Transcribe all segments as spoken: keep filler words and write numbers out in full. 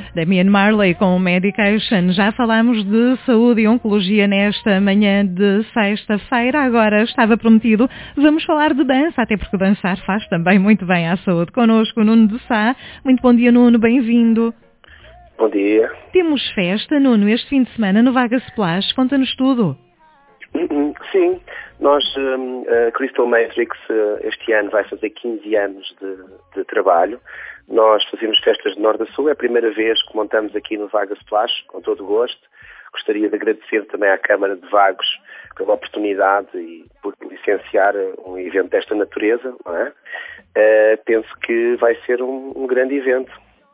Damian Marley com o Medication. Já falámos de saúde e oncologia nesta manhã de sexta-feira. Agora estava prometido, vamos falar de dança, até porque dançar faz também muito bem à saúde. Connosco Nuno de Sá. Muito bom dia, Nuno, bem-vindo. Bom dia. Temos festa, Nuno, este fim de semana no Vaga Splash. Conta-nos tudo. Sim, nós, um, a Crystal Matrix, uh, este ano vai fazer quinze anos de, de trabalho. Nós fazemos festas de norte a sul, é a primeira vez que montamos aqui no Vaga Splash, com todo o gosto. Gostaria de agradecer também à Câmara de Vagos pela oportunidade e por licenciar um evento desta natureza, não é? Uh, penso que vai ser um, um grande evento.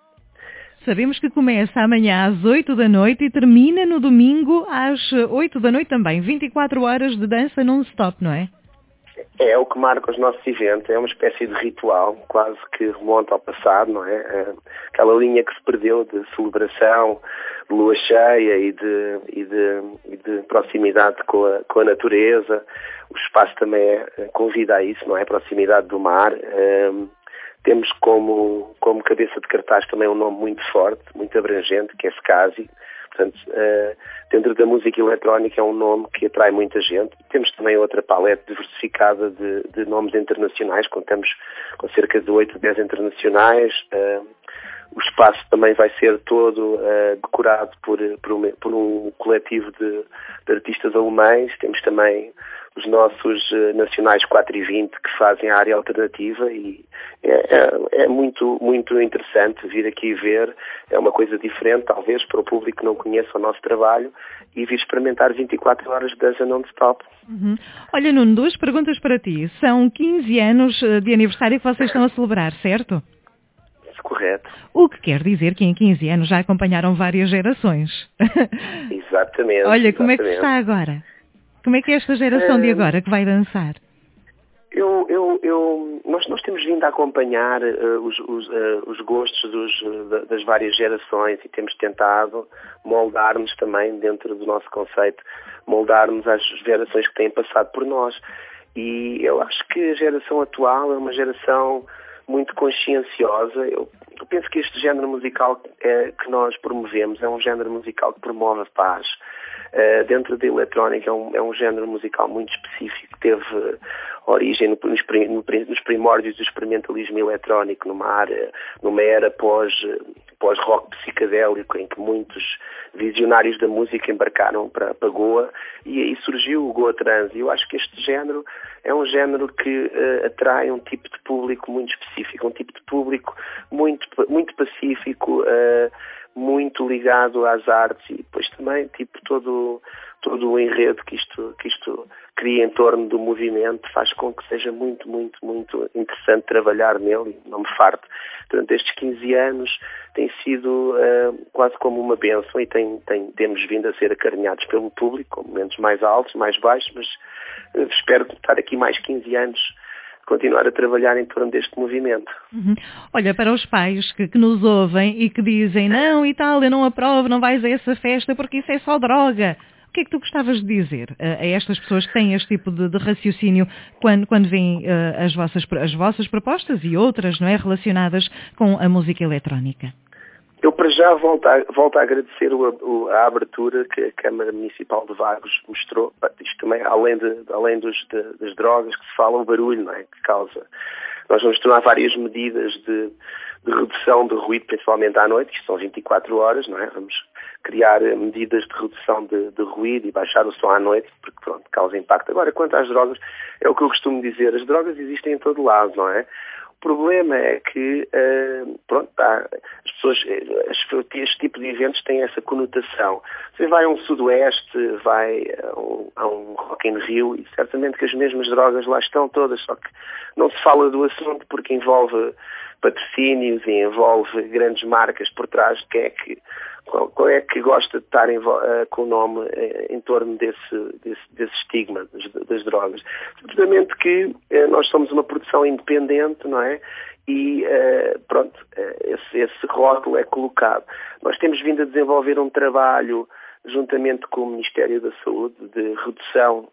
Sabemos que começa amanhã às oito da noite e termina no domingo às oito da noite também. vinte e quatro horas de dança non-stop, não é? É o que marca os nossos eventos, é uma espécie de ritual, quase que remonta ao passado, não é? Aquela linha que se perdeu de celebração, de lua cheia e de, e de, e de proximidade com a, com a natureza. O espaço também é, convida a isso, não é? A proximidade do mar. Um, temos como, como cabeça de cartaz também um nome muito forte, muito abrangente, que é Scasi. Portanto, uh, dentro da música eletrónica é um nome que atrai muita gente. Temos também outra palete diversificada de, de nomes internacionais, contamos com cerca de oito, dez internacionais. Uh, o espaço também vai ser todo uh, decorado por, por, um, por um coletivo de, de artistas alemães. Temos também os nossos uh, nacionais quatro e vinte que fazem a área alternativa e é, é, é muito, muito interessante vir aqui ver. É uma coisa diferente, talvez, para o público que não conheça o nosso trabalho e vir experimentar vinte e quatro horas de dança non-stop. Uhum. Olha, Nuno, duas perguntas para ti. São quinze anos de aniversário que vocês estão a celebrar, certo? Correto. O que quer dizer que em quinze anos já acompanharam várias gerações. Exatamente. Olha, exatamente. Como é que está agora? Como é que é esta geração de agora que vai dançar? Eu, eu, eu, nós, nós temos vindo a acompanhar uh, os, os, uh, os gostos dos, uh, das várias gerações e temos tentado moldar-nos também dentro do nosso conceito, moldar-nos às gerações que têm passado por nós. E eu acho que a geração atual é uma geração muito conscienciosa. Eu, eu penso que este género musical é, que nós promovemos é um género musical que promove a paz. Uh, dentro da eletrónica é um, é um género musical muito específico que teve uh, origem no, nos, no, nos primórdios do experimentalismo eletrónico, numa área, numa era pós, pós-rock psicadélico, em que muitos visionários da música embarcaram para, para Goa e aí surgiu o Goa Trance. E eu acho que este género é um género que uh, atrai um tipo de público muito específico, um tipo de público muito, muito pacífico, uh, muito ligado às artes e depois também tipo todo, todo o enredo que isto, que isto cria em torno do movimento faz com que seja muito, muito, muito interessante trabalhar nele e não me farto. Durante estes quinze anos tem sido uh, quase como uma bênção e tem, tem, temos vindo a ser acarinhados pelo público, com momentos mais altos, mais baixos, mas uh, espero estar aqui mais quinze anos continuar a trabalhar em torno deste movimento. Uhum. Olha, para os pais que, que nos ouvem e que dizem não e tal, eu não aprovo, não vais a essa festa porque isso é só droga. O que é que tu gostavas de dizer a, a estas pessoas que têm este tipo de, de raciocínio quando, quando veem uh, as, vossas, as vossas propostas e outras, não é, relacionadas com a música eletrónica? Eu, para já, volto a, volto a agradecer o, o, a abertura que a Câmara Municipal de Vagos mostrou. Isto também, além, de, além dos, de, das drogas que se fala, o barulho, não é, que causa. Nós vamos tomar várias medidas de, de redução de ruído, principalmente à noite, que são vinte e quatro horas, não é? Vamos criar medidas de redução de, de ruído e baixar o som à noite, porque, pronto, causa impacto. Agora, quanto às drogas, é o que eu costumo dizer, as drogas existem em todo lado, não é? O problema é que, uh, pronto, tá, as pessoas, este tipo de eventos têm essa conotação. Você vai a um sudoeste, vai a um, a um Rock in Rio e certamente que as mesmas drogas lá estão todas, só que não se fala do assunto porque envolve patrocínios e envolve grandes marcas por trás. Quem é que, qual, qual é que gosta de estar em, uh, com o nome uh, em torno desse, desse, desse estigma das, das drogas? Simplesmente que uh, nós somos uma produção independente, não é? E uh, pronto, uh, esse, esse rótulo é colocado. Nós temos vindo a desenvolver um trabalho juntamente com o Ministério da Saúde de redução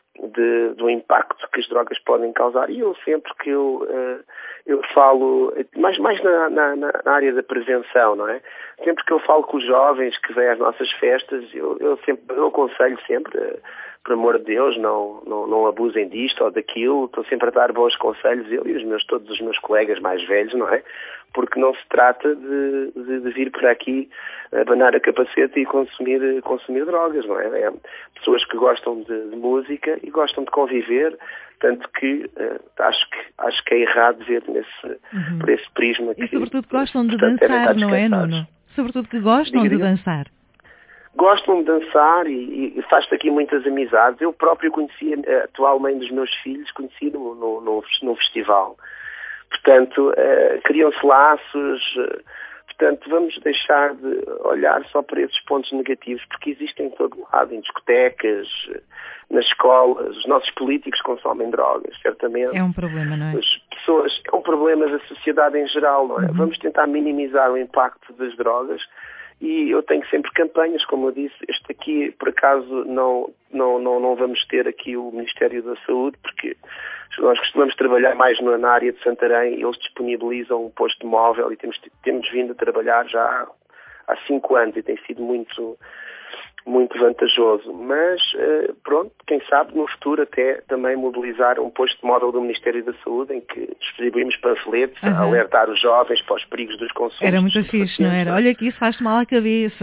De, do impacto que as drogas podem causar. E eu sempre que eu, uh, eu falo, mais, mais na, na, na área da prevenção, não é? sempre que eu falo com os jovens que vêm às nossas festas, eu, eu, sempre, eu aconselho sempre, por amor de Deus, não, não, não abusem disto ou daquilo, estou sempre a dar bons conselhos, eu e os meus, todos os meus colegas mais velhos, não é? Porque não se trata de, de, de vir por aqui abanar a capacete e consumir, consumir drogas, não é? É pessoas que gostam de, de música e gostam de conviver, tanto que uh, acho que acho que é errado ver nesse, uhum. por esse prisma. Que, e sobretudo que gostam de portanto, dançar, não é, Nuno? Sobretudo que gostam diga, diga. de dançar. Gostam de dançar e, e faz-te aqui muitas amizades. Eu próprio conheci a atual mãe dos meus filhos, conheci no, no, no, no festival. Portanto, uh, criam-se laços. Uh, portanto, vamos deixar de olhar só para esses pontos negativos, porque existem em todo lado, em discotecas, nas escolas. Os nossos políticos consomem drogas, certamente. É um problema, não é? As pessoas, é um problema da sociedade em geral, não é? Uhum. Vamos tentar minimizar o impacto das drogas. E eu tenho sempre campanhas, como eu disse, este aqui, por acaso, não, não, não, não vamos ter aqui o Ministério da Saúde, porque nós costumamos trabalhar mais na área de Santarém, eles disponibilizam um posto móvel e temos, temos vindo a trabalhar já há cinco anos e tem sido muito, muito vantajoso. Mas, pronto, quem sabe no futuro até também mobilizar um posto móvel do Ministério da Saúde em que distribuímos panfletos uhum. a alertar os jovens para os perigos dos consumos. Era muito fixe, não era? Olha que isso faz-te mal à cabeça.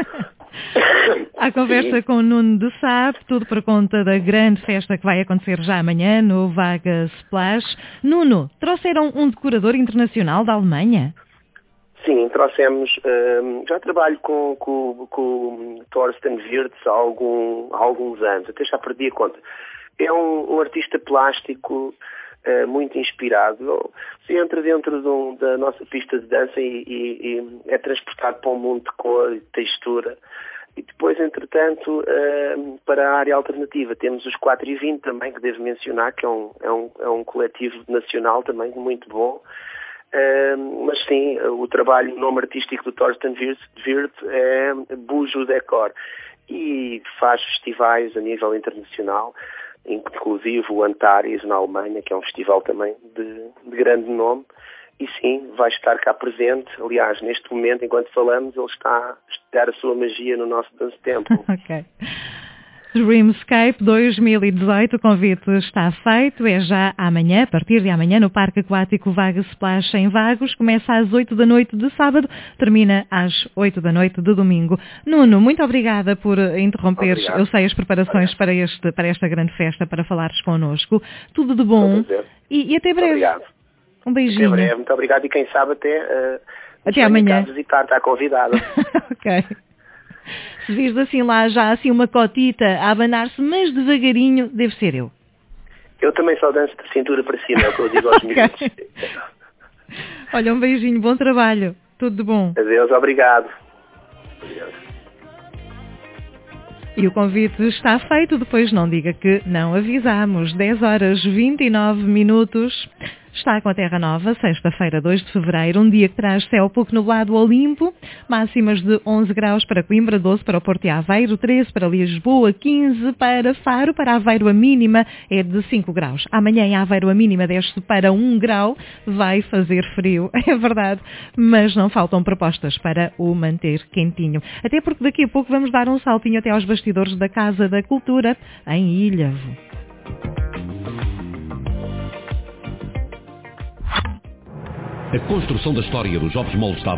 A conversa Sim. com o Nuno de Sá, tudo por conta da grande festa que vai acontecer já amanhã no Vaga Splash. Nuno, trouxeram um decorador internacional da Alemanha? Sim, trouxemos, um, já trabalho com, com, com o Thorsten Wirtz há, algum, há alguns anos, até já perdi a conta. É um, um artista plástico uh, muito inspirado. Se entra dentro de um, da nossa pista de dança e, e, e é transportado para um mundo de cor e de textura. E depois, entretanto, uh, para a área alternativa, temos os quatro e vinte também, que devo mencionar, que é um, é um, é um coletivo nacional também muito bom. Uh, mas sim, o trabalho, o nome artístico do Thorsten Wirtz é Bujo Decor e faz festivais a nível internacional, inclusive o Antares na Alemanha, que é um festival também de, de grande nome, e sim, vai estar cá presente. Aliás, neste momento, enquanto falamos, ele está a estudar a sua magia no nosso Dance Tempo. Ok. Dreamscape dois mil e dezoito, o convite está feito, é já amanhã, a partir de amanhã, no Parque Aquático Vaga Splash em Vagos, começa às oito da noite de sábado, termina às oito da noite de domingo. Nuno, muito obrigada por interromperes, Obrigado. eu sei, as preparações para, este, para esta grande festa, para falares connosco. Tudo de bom e, e até breve. Obrigado. Um beijinho. Até breve, muito obrigado e quem sabe até, uh, até amanhã. visitar, está convidado. Ok. Se vires assim lá já assim uma cotita a abanar-se, mas devagarinho, deve ser eu. Eu também só danço de cintura para cima, é o que eu digo aos miúdos. Olha, um beijinho, bom trabalho, tudo de bom. Adeus, obrigado. Adeus. E o convite está feito, depois não diga que não avisamos. dez horas e vinte e nove minutos. Está com a Terra Nova, sexta-feira, dois de fevereiro, um dia que traz céu pouco nublado ao limpo, máximas de onze graus para Coimbra, doze para o Porto e Aveiro, treze para Lisboa, quinze para Faro, para Aveiro a mínima é de cinco graus. Amanhã em Aveiro a mínima desce para um grau, vai fazer frio, é verdade, mas não faltam propostas para o manter quentinho. Até porque daqui a pouco vamos dar um saltinho até aos bastidores da Casa da Cultura, em Ilhavo. A construção da história dos Jogos Moldes da